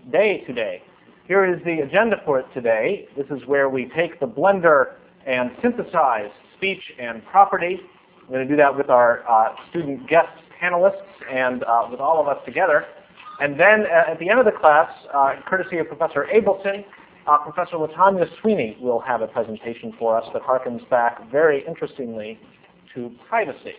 day today. Here is the agenda for it today. This is where we take the blender and synthesize speech and property. We're going to do that with our student guest panelists and with all of us together. And then at the end of the class, courtesy of Professor Abelson, Professor Latanya Sweeney will have a presentation for us that harkens back very interestingly to privacy.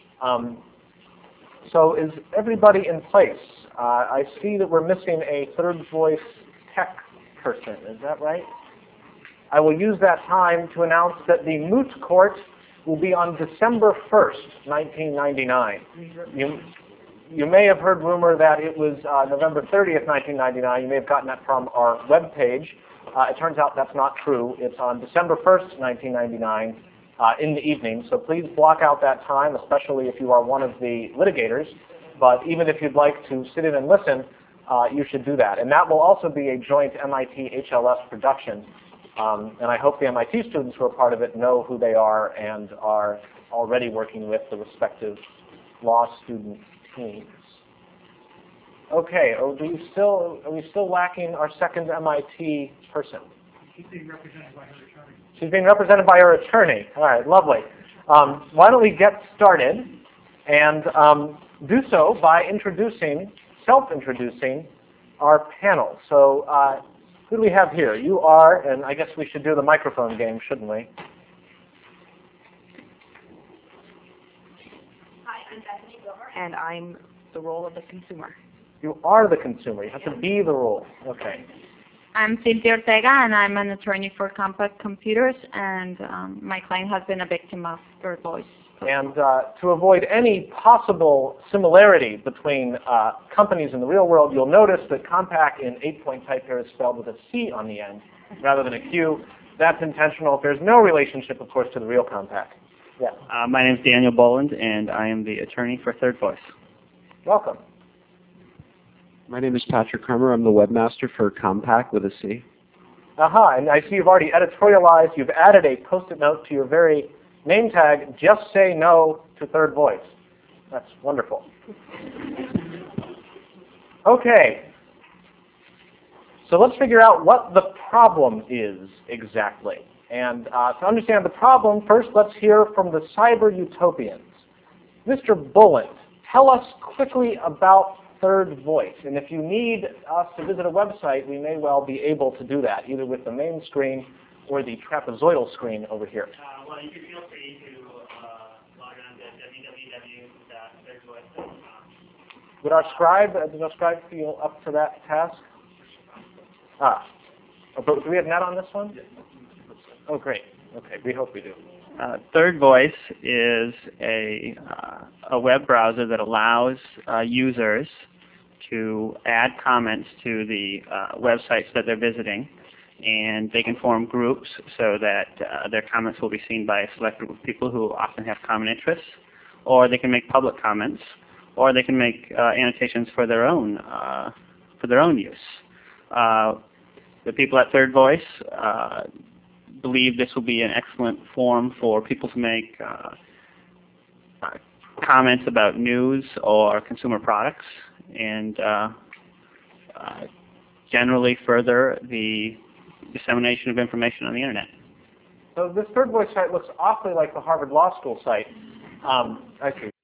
So is everybody in place? I see that we're missing a third voice tech person. Is that right? I will use that time to announce that the moot court will be on December 1st, 1999. You may have heard rumor that it was November 30th, 1999. You may have gotten that from our web page. It turns out that's not true. It's on December 1st, 1999 in the evening. So please block out that time, especially if you are one of the litigators. But even if you'd like to sit in and listen, you should do that. And that will also be a joint MIT HLS production. And I hope the MIT students who are part of it know who they are and are already working with the respective law student teams. Okay, are we still lacking our second MIT person? She's being represented by her attorney. She's being represented by her attorney. All right, lovely. Why don't we get started and do so by self-introducing our panel. So who do we have here? You are, and I guess we should do the microphone game, shouldn't we? Hi, I'm Bethany Wilmer, and I'm the role of the consumer. You are the consumer. You have to be the role. Okay. I'm Cynthia Ortega, and I'm an attorney for Compaq Computers, and my client has been a victim of third voice. And to avoid any possible similarity between companies in the real world, you'll notice that Compaq in 8-point type here is spelled with a C on the end rather than a Q. That's intentional. There's no relationship, of course, to the real Compaq. Yeah. My name is Daniel Boland, and I am the attorney for Third Voice. Welcome. My name is Patrick Kremer. I'm the webmaster for Compaq with a C. And I see you've already editorialized. You've added a post-it note to your very name tag, just say no to third voice. That's wonderful. Okay. So let's figure out what the problem is exactly. And to understand the problem, first let's hear from the cyber utopians. Mr. Boland, tell us quickly about third voice. And if you need us to visit a website, we may well be able to do that, either with the main screen or the trapezoidal screen over here. Well, you can feel free to log on to www.thirdvoice.com. Does our scribe feel up to that task? But do we have net on this one? Oh, great. Okay, we hope we do. Third Voice is a web browser that allows users to add comments to the websites that they're visiting, and they can form groups so that their comments will be seen by a select group of people who often have common interests, or they can make public comments, or they can make annotations for their own use. The people at Third Voice believe this will be an excellent forum for people to make comments about news or consumer products, and generally further the dissemination of information on the internet. So this Third Voice site looks awfully like the Harvard Law School site. I see.